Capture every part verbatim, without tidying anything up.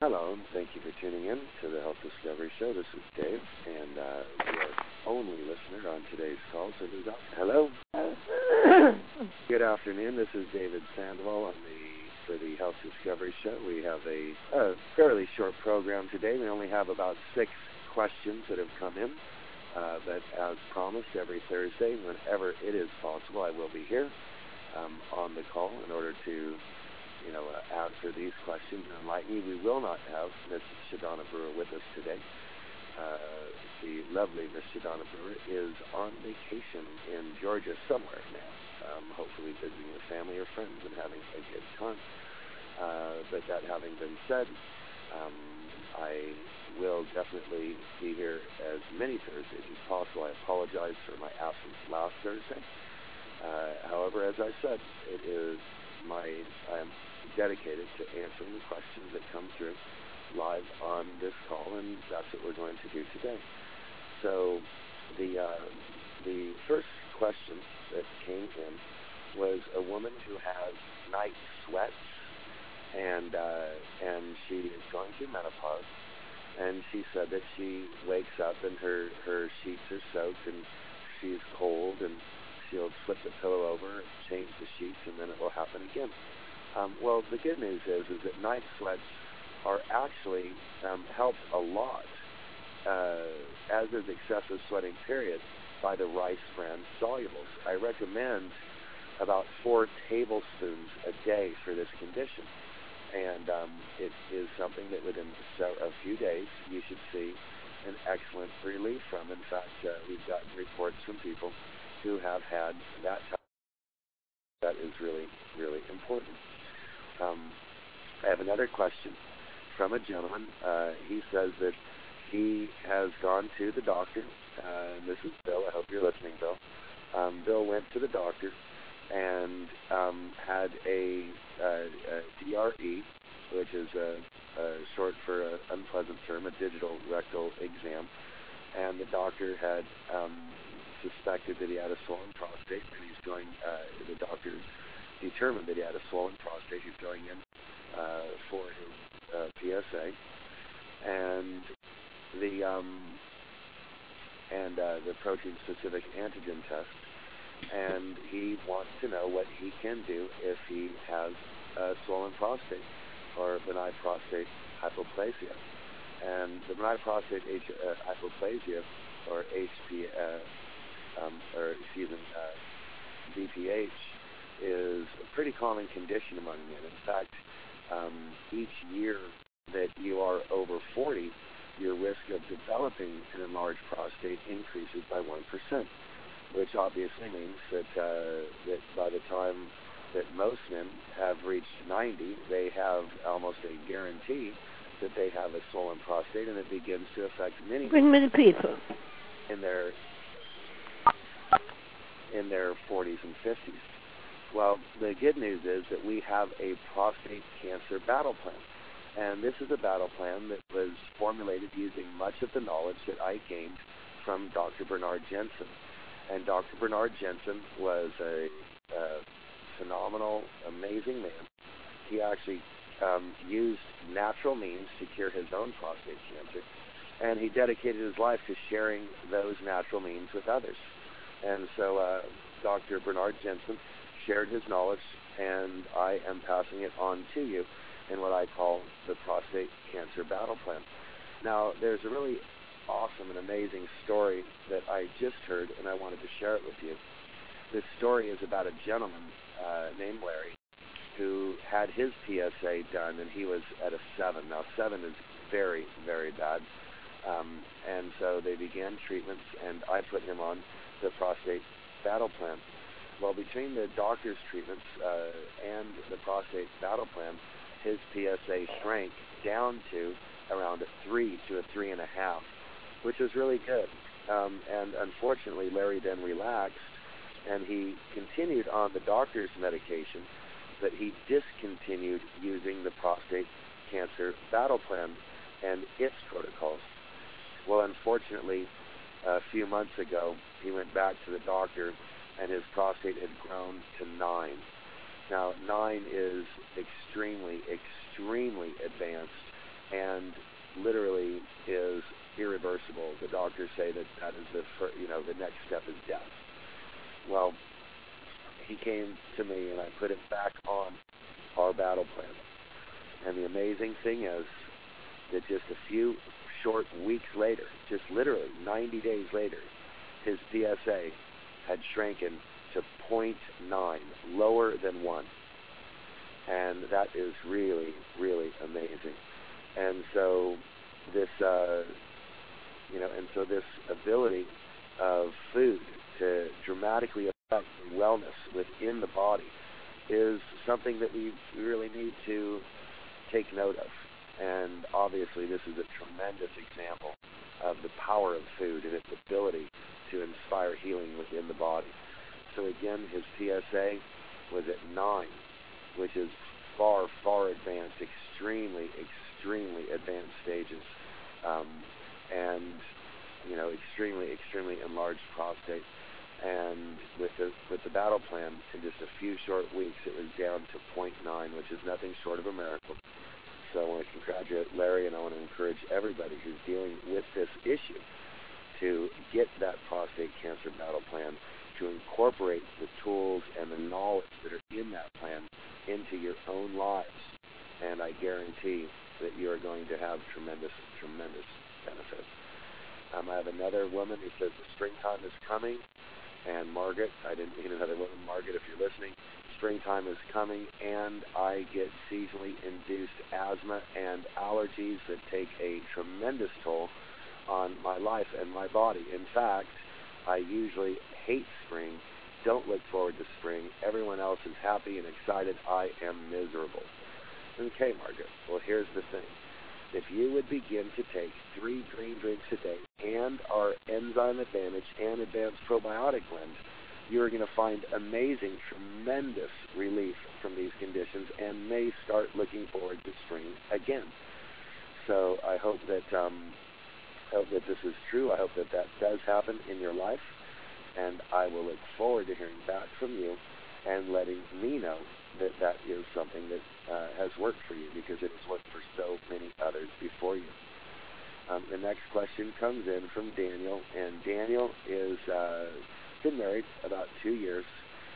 Hello, and thank you for tuning in to the Health Discovery Show. This is Dave, and uh, your only listener on today's call. So, this is hello. Good afternoon. This is David Sandoval on the for the Health Discovery Show. We have a, a fairly short program today. We only have about six questions that have come in. Uh, but as promised, every Thursday, whenever it is possible, I will be here um, on the call in order to, you know, uh, answer these questions and enlighten you. We will not have Miss Shadonna Brewer with us today. Uh, the lovely Miss Shadonna Brewer is on vacation in Georgia somewhere now, um, hopefully visiting with family or friends and having a good time. Uh, but that having been said, um, I will definitely be here as many Thursdays as possible. I apologize for my absence last Thursday. Uh, however, as I said, it is my I am dedicated to answering the questions that come through live on this call, and that's what we're going to do today. So, the uh, the first question that came in was a woman who has night sweats, and uh, and she is going through menopause. And she said that she wakes up and her, her sheets are soaked and she's cold, and she'll flip the pillow over, change the sheets, and then it will happen again. Um, well, the good news is is that night sweats are actually um, helped a lot, uh, as is excessive sweating period, by the Rice brand solubles. I recommend about four tablespoons a day for this condition. And um, it is something that within a few days you should see an excellent relief from. In fact, uh, we've gotten reports from people who have had that type. That is really, really important. Um, I have another question from a gentleman. Uh, he says that he has gone to the doctor. Uh, and this is Bill. I hope you're listening, Bill. Um, Bill went to the doctor and um, had a, uh, a D R E, which is a, a short for an unpleasant term, a digital rectal exam. And the doctor had um, suspected that he had a swollen prostate, and he's going, uh, the doctor determined that he had a swollen prostate. He's going in uh, for his uh, P S A. And the, um, and uh, the protein-specific antigen test. And he wants to know what he can do if he has a swollen prostate or benign prostate hypoplasia. And the benign prostate H, uh, hypoplasia, or H P, uh, um, or excuse me, uh, B P H, is a pretty common condition among men. In fact, um, each year that you are over forty, your risk of developing an enlarged prostate increases by one percent. Which obviously means that uh, that by the time that most men have reached ninety, they have almost a guarantee that they have a swollen prostate, and it begins to affect many Bring many people in their in their forties and fifties. Well, the good news is that we have a prostate cancer battle plan, and this is a battle plan that was formulated using much of the knowledge that I gained from Doctor Bernard Jensen. And Doctor Bernard Jensen was a, a phenomenal, amazing man. He actually um, used natural means to cure his own prostate cancer, and he dedicated his life to sharing those natural means with others. And so uh, Doctor Bernard Jensen shared his knowledge, and I am passing it on to you in what I call the prostate cancer battle plan. Now, there's a really awesome and amazing story that I just heard, and I wanted to share it with you. This story is about a gentleman uh, named Larry who had his P S A done, and he was at a seven. Now, seven is very, very bad. Um, and so they began treatments, and I put him on the prostate battle plan. Well, between the doctor's treatments uh, and the prostate battle plan, his P S A shrank down to around a three to a three and a half, which was really good. Um, and unfortunately, Larry then relaxed, and he continued on the doctor's medication, but he discontinued using the prostate cancer battle plan and its protocols. Well, unfortunately, a few months ago, he went back to the doctor, and his prostate had grown to nine. Now, nine is extremely, extremely advanced, and literally is irreversible. The doctors say that that is the fir- you know the next step is death. Well, he came to me and I put it back on our battle plan. And the amazing thing is that just a few short weeks later, just literally ninety days later, his P S A had shrinken to zero point nine, lower than one. And that is really, really amazing. And so this, uh, you know, and so this ability of food to dramatically affect wellness within the body is something that we really need to take note of. And obviously this is a tremendous example of the power of food and its ability to inspire healing within the body. So again, his P S A was at nine, which is far, far advanced, extremely, extremely advanced stages. Um, and, you know, extremely, extremely enlarged prostate. And with the with the battle plan, in just a few short weeks, it was down to zero point nine, which is nothing short of a miracle. So I want to congratulate Larry, and I want to encourage everybody who's dealing with this issue to get that prostate cancer battle plan, to incorporate the tools and the knowledge that are in that plan into your own lives. And I guarantee that you are going to have tremendous, tremendous benefits. Um, I have another woman who says the springtime is coming. And Margaret, I didn't mean another woman, Margaret, if you're listening, springtime is coming, and I get seasonally induced asthma and allergies that take a tremendous toll on my life and my body. In fact, I usually hate spring, don't look forward to spring. Everyone else is happy and excited. I am miserable. Okay, Margaret, well, here's the thing. If you would begin to take three green drinks a day and our Enzyme Advantage and Advanced Probiotic Blend, you're going to find amazing, tremendous relief from these conditions and may start looking forward to spring again. So I hope that um, I hope that this is true. I hope that that does happen in your life, and I will look forward to hearing back from you and letting me know that that is something that uh, has worked for you, because it has worked for so many others before you. Um, the next question comes in from Daniel, and Daniel is uh, been married about two years,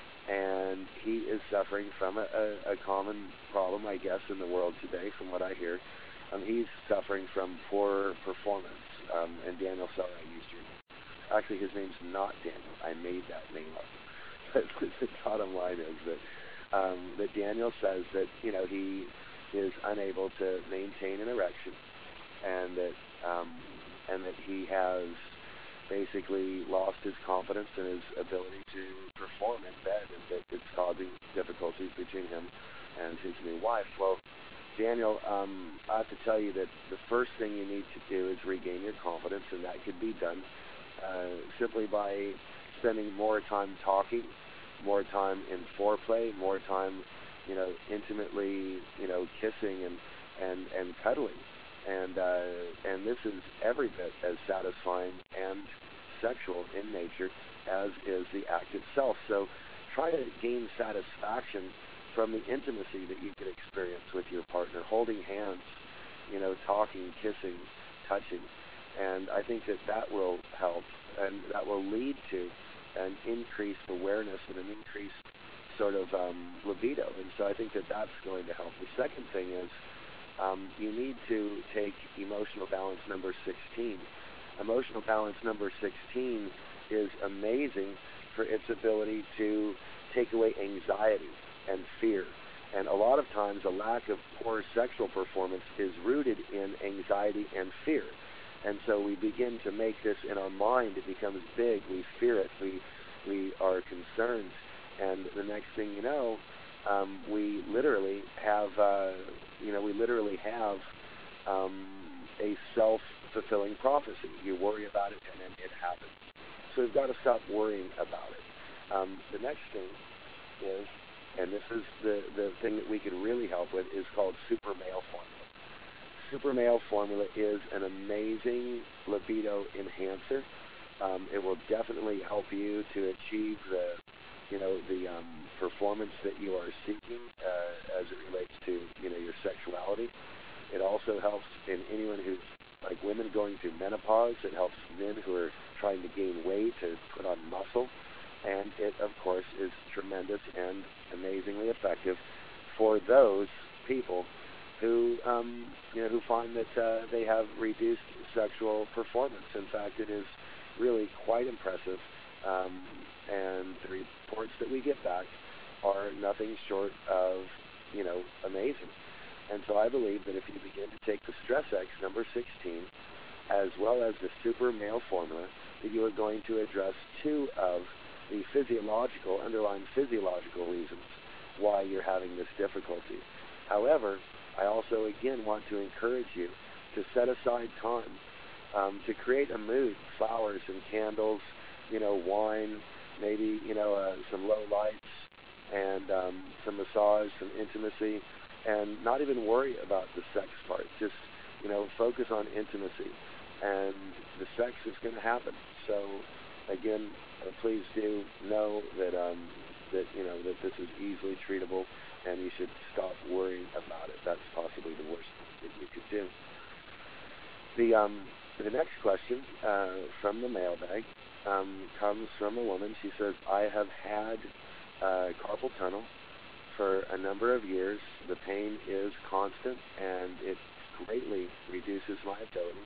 and he is suffering from a, a, a common problem, I guess, in the world today, from what I hear. Um, he's suffering from poor performance. Um, and Daniel, sorry I used your name. Actually, his name's not Daniel. I made that name up. But the bottom line is that Um, that Daniel says that, you know, he is unable to maintain an erection, and that um, and that he has basically lost his confidence and his ability to perform in bed, and that it's causing difficulties between him and his new wife. Well, Daniel, um, I have to tell you that the first thing you need to do is regain your confidence, and that could be done uh, simply by spending more time talking, more time in foreplay, more time, you know, intimately, you know, kissing and and and cuddling, and uh, and this is every bit as satisfying and sexual in nature as is the act itself. So try to gain satisfaction from the intimacy that you can experience with your partner, holding hands, you know, talking, kissing, touching, and I think that that will help, and that will lead to an increased awareness and an increased sort of um, libido. And so I think that that's going to help. The second thing is um, you need to take emotional balance number sixteen. Emotional balance number sixteen is amazing for its ability to take away anxiety and fear. And a lot of times a lack of poor sexual performance is rooted in anxiety and fear. And so we begin to make this in our mind. It becomes big. We fear it. We we are concerned. And the next thing you know, um, we literally have, uh, you know, we literally have um, a self-fulfilling prophecy. You worry about it, and then it happens. So we've got to stop worrying about it. Um, the next thing is, and this is the, the thing that we can really help with, is called Super Male Formula. Super Male Formula is an amazing libido enhancer. Um, it will definitely help you to achieve the, you know, the um, performance that you are seeking uh, as it relates to, you know, your sexuality. It also helps in anyone who's like women going through menopause. It helps men who are trying to gain weight, to put on muscle. And it, of course, is tremendous and amazingly effective for those people who, um, you know, who find that uh, they have reduced sexual performance. In fact, it is really quite impressive, um, and the reports that we get back are nothing short of, you know, amazing. And so I believe that if you begin to take the Stress X number sixteen, as well as the Super Male Formula, that you are going to address two of the physiological, underlying physiological reasons why you're having this difficulty. However, I also, again, want to encourage you to set aside time um, to create a mood, flowers and candles, you know, wine, maybe, you know, uh, some low lights, and um, some massage, some intimacy, and not even worry about the sex part. Just, you know, focus on intimacy, and the sex is going to happen. So, again, uh, please do know that um, that you know that this is easily treatable, and you should stop worrying about it. That's possibly the worst thing that you could do. The um, the next question uh, from the mailbag um, comes from a woman. She says, "I have had uh, carpal tunnel for a number of years. The pain is constant, and it greatly reduces my ability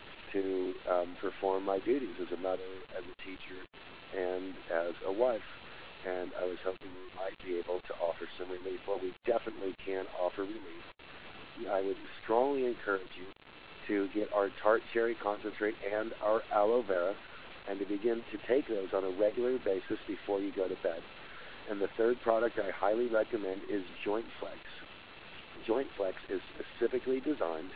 to um, perform my duties as a mother, as a teacher, and as a wife. And I was hoping we might be able to offer some relief." Well, we definitely can offer relief. I would strongly encourage you to get our tart cherry concentrate and our aloe vera, and to begin to take those on a regular basis before you go to bed. And the third product I highly recommend is Joint Flex. Joint Flex is specifically designed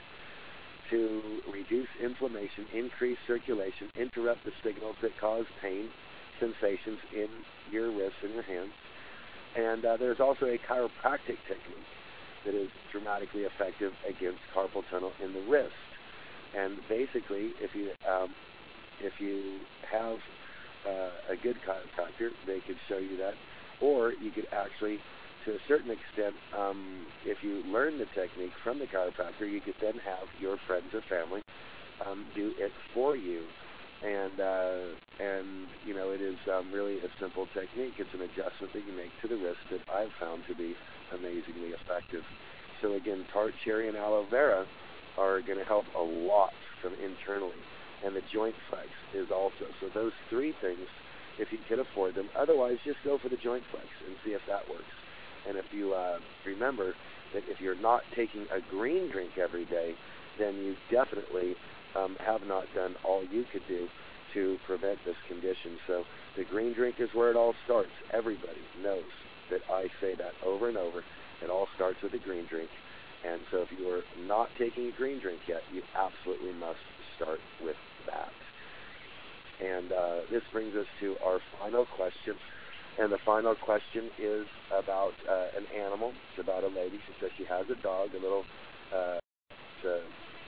to reduce inflammation, increase circulation, interrupt the signals that cause pain, sensations in your wrists and your hands. And uh, there's also a chiropractic technique that is dramatically effective against carpal tunnel in the wrist. And basically, if you um, if you have uh, a good chiropractor, they could show you that. Or you could actually, to a certain extent, um, if you learn the technique from the chiropractor, you could then have your friends or family um, do it for you. And, uh, and you know, it is um, really a simple technique. It's an adjustment that you make to the wrist that I've found to be amazingly effective. So again, tart cherry and aloe vera are going to help a lot from internally. And the Joint Flex is also. So those three things, if you can afford them. Otherwise, just go for the Joint Flex and see if that works. And if you uh, remember that if you're not taking a green drink every day, then you definitely um, have not done all you could do to prevent this condition. So the green drink is where it all starts. Everybody knows that I say that over and over. It all starts with a green drink. And so if you are not taking a green drink yet, you absolutely must start with that. And uh, this brings us to our final question. And the final question is about uh, an animal. It's about a lady. She says she has a dog, a little, uh, it's a,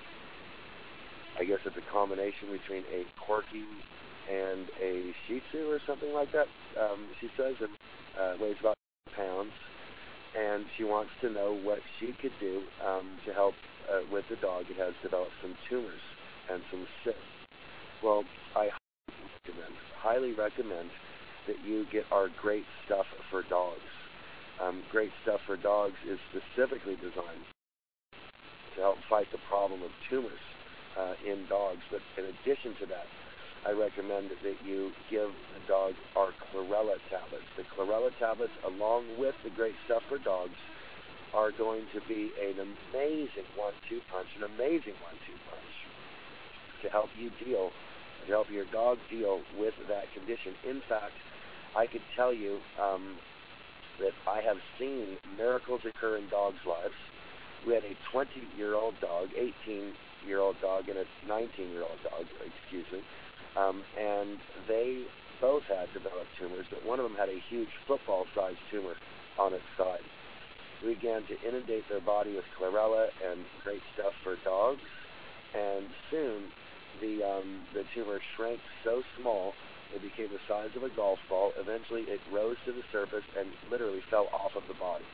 I guess it's a combination between a Corgi and a Shih Tzu or something like that, um, she says, and uh, weighs about pounds. And she wants to know what she could do um, to help uh, with the dog. It has developed some tumors and some cysts. Well, I recommend, highly recommend that you get our Great Stuff for Dogs. Um, Great Stuff for Dogs is specifically designed to help fight the problem of tumors uh, in dogs. But in addition to that, I recommend that you give the dog our chlorella tablets. The chlorella tablets, along with the Great Stuff for Dogs, are going to be an amazing one two punch, an amazing one two punch to help you deal, to help your dog deal with that condition. In fact, I could tell you um, that I have seen miracles occur in dogs' lives. We had a twenty-year-old dog, eighteen-year-old dog, and a nineteen-year-old dog, excuse me. Um, and they both had developed tumors, but one of them had a huge football-sized tumor on its side. We began to inundate their body with chlorella and Great Stuff for Dogs, and soon the um, the tumor shrank so small it became the size of a golf ball. Eventually, it rose to the surface and literally fell off of the body.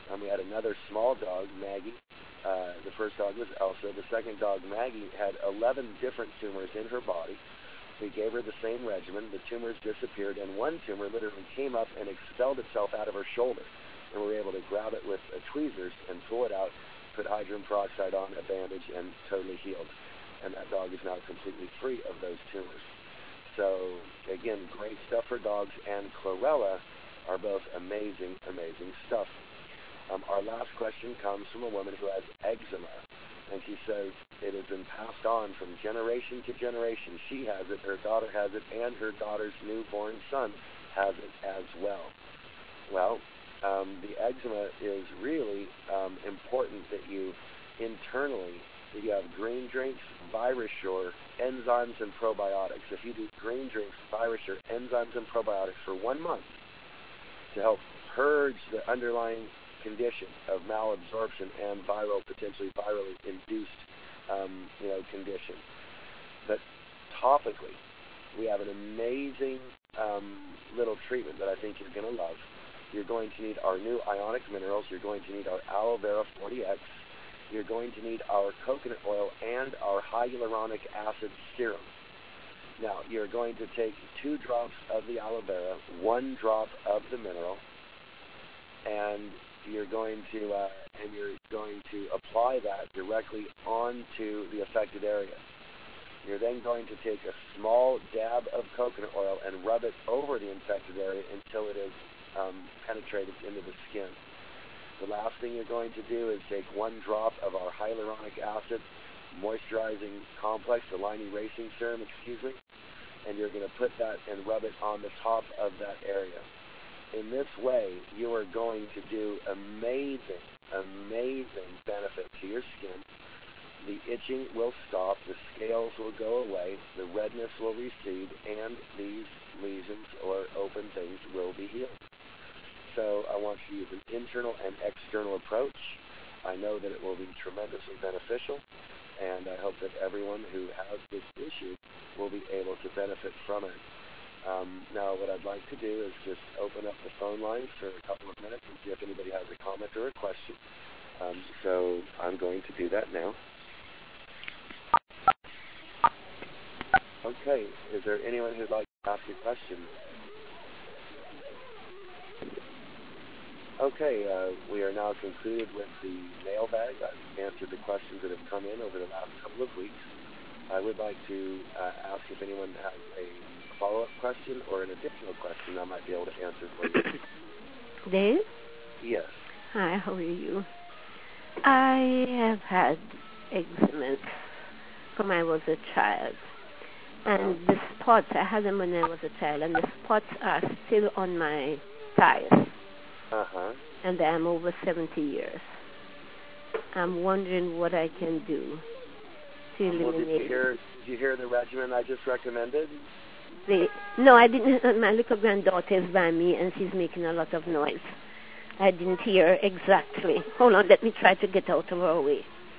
Um, we had another small dog, Maggie. Uh, the first dog was Elsa. The second dog, Maggie, had eleven different tumors in her body. We gave her the same regimen. The tumors disappeared, and one tumor literally came up and expelled itself out of her shoulder. And we were able to grab it with uh, tweezers and pull it out, put hydrogen peroxide on, a bandage, and totally healed. And that dog is now completely free of those tumors. So, again, great stuff for dogs, and chlorella are both amazing, amazing stuff. Um, our last question comes from a woman who has eczema, and she says it has been passed on from generation to generation. She has it, her daughter has it, and her daughter's newborn son has it as well. Well, um, the eczema is really um, important that you internally, that you have green drinks, ViraSure, enzymes, and probiotics. If you do green drinks, ViraSure, enzymes, and probiotics for one month to help purge the underlying condition of malabsorption and viral, potentially virally induced, um, you know, condition. But topically, we have an amazing um, little treatment that I think you're going to love. You're going to need our new ionic minerals. You're going to need our aloe vera forty X. You're going to need our coconut oil and our hyaluronic acid serum. Now, you're going to take two drops of the aloe vera, one drop of the mineral, and you're going to uh, and you're going to apply that directly onto the affected area. You're then going to take a small dab of coconut oil and rub it over the infected area until it is um, penetrated into the skin. The last thing you're going to do is take one drop of our hyaluronic acid moisturizing complex, the line erasing serum, excuse me, and you're going to put that and rub it on the top of that area. In this way, you are going to do amazing, amazing benefit to your skin. The itching will stop, the scales will go away, the redness will recede, and these lesions or open things will be healed. So I want you to use an internal and external approach. I know that it will be tremendously beneficial, and I hope that everyone who has this issue will be able to benefit from it. Um, now, what I'd like to do is just open up the phone lines for a couple of minutes and see if anybody has a comment or a question. Um, so I'm going to do that now. Okay, is there anyone who'd like to ask a question? Okay, uh, we are now concluded with the mailbag. I've answered the questions that have come in over the last couple of weeks. I would like to uh, ask if anyone has a follow-up question or an additional question I might be able to answer for you. Dave? Yes. Hi, how are you? I have had eczema from when I was a child. And the spots, I had them when I was a child, and the spots are still on my thighs. Uh-huh. And I'm over seventy years. I'm wondering what I can do to eliminate well, did you hear, did you hear the regimen I just recommended? The, no, I didn't. My little granddaughter is by me, and she's making a lot of noise. I didn't hear exactly. Hold on, let me try to get out of her way.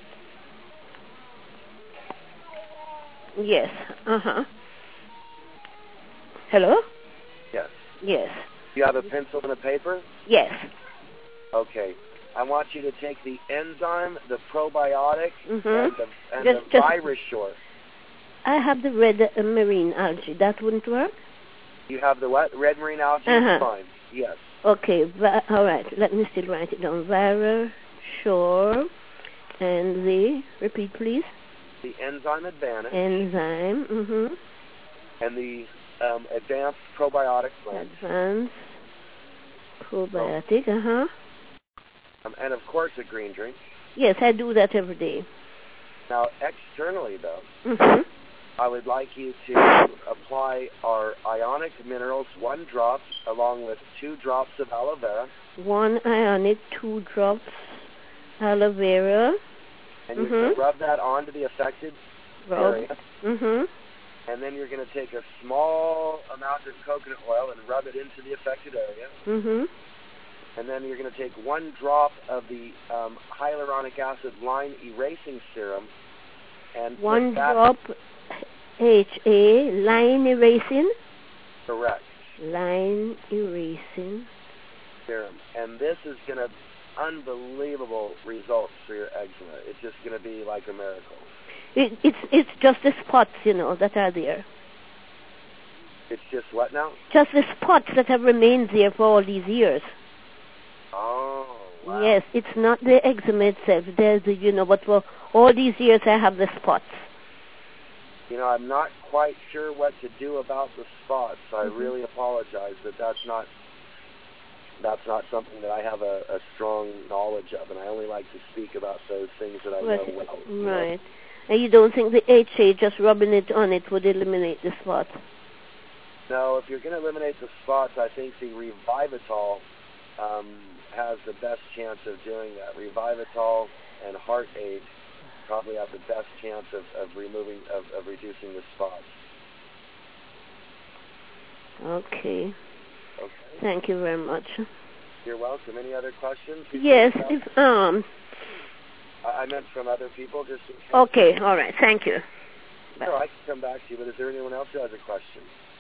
Yes, uh-huh. Hello? Yes. Yes. Do you have a pencil and a paper? Yes. Okay. I want you to take the enzyme, the probiotic, mm-hmm. and the, and just, the just, ViraSure. I have the red uh, marine algae. That wouldn't work? You have the what? Red marine algae? Uh-huh. Fine. Yes. Okay. Va- all right. Let me still write it down. ViraSure. And the, repeat please. The enzyme advantage. Enzyme. Mm-hmm. And the um, advanced probiotic blend. Advanced probiotic. Oh. Uh-huh. Um, and of course a green drink. Yes, I do that every day. Now, externally, though, mm-hmm. I would like you to apply our ionic minerals, one drop, along with two drops of aloe vera. One ionic, two drops aloe vera. And mm-hmm. you're going to rub that onto the affected rub. area. Mm-hmm. And then you're going to take a small amount of coconut oil and rub it into the affected area. Mm-hmm. And then you're going to take one drop of the um, hyaluronic acid line erasing serum and one put that drop H A line erasing. Correct. Line erasing serum. And this is going to unbelievable results for your eczema. It's just going to be like a miracle. It, it's it's just the spots, you know, that are there. It's just what now? Just the spots that have remained there for all these years. Oh, wow. Yes, it's not the eczema itself. There's the, you know, but for all these years I have the spots. You know, I'm not quite sure what to do about the spots. I Mm-hmm. really apologize, but that's not that's not something that I have a, a strong knowledge of, and I only like to speak about those things that I Right. know well. you Right. know. And you don't think the H A, just rubbing it on it, would eliminate the spots? No, if you're going to eliminate the spots, I think the Revivital um, has the best chance of doing that. Revivital and Heart Aid probably have the best chance of, of removing, of, of reducing the spots. Okay. Okay. Thank you very much. You're welcome. Any other questions? Yes, if, um, I, I meant from other people, just in case. okay, all right, thank you. No, I can come back to you, but is there anyone else who has a question?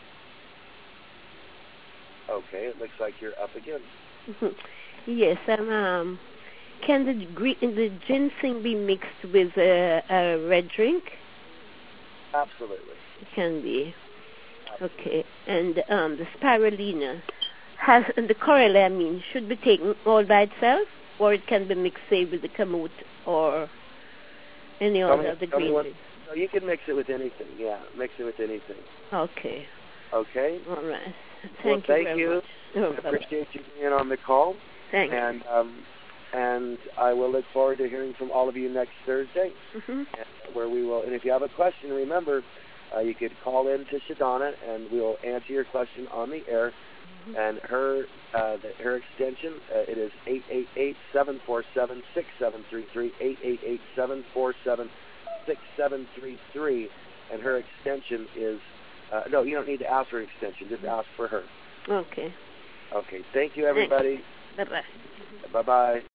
Okay, it looks like you're up again. Yes, um, um, can the gre- the ginseng be mixed with a, a red drink? Absolutely. It can be. Absolutely. Okay, and um, the spirulina has and the corylamine should be taken all by itself, or it can be mixed, say, with the kamut or any Tell other me- of the tell me green what- drinks. No, you can mix it with anything. Yeah, mix it with anything. Okay, Okay. all right. Thank Well, you thank very you. much. Oh, I bye-bye. appreciate you being on the call, Thank you. and um, and I will look forward to hearing from all of you next Thursday, Mm-hmm. where we will. And if you have a question, remember, uh, you could call in to Shadana, and we will answer your question on the air. Mm-hmm. And her uh, the, her extension uh, it is eight eight eight, seven four seven, six seven three three, eight eight eight, seven four seven, six seven three three, and her extension is uh, no, you don't need to ask for an extension. Just ask for her. Okay. Okay. Thank you, everybody. Bye-bye. Bye bye.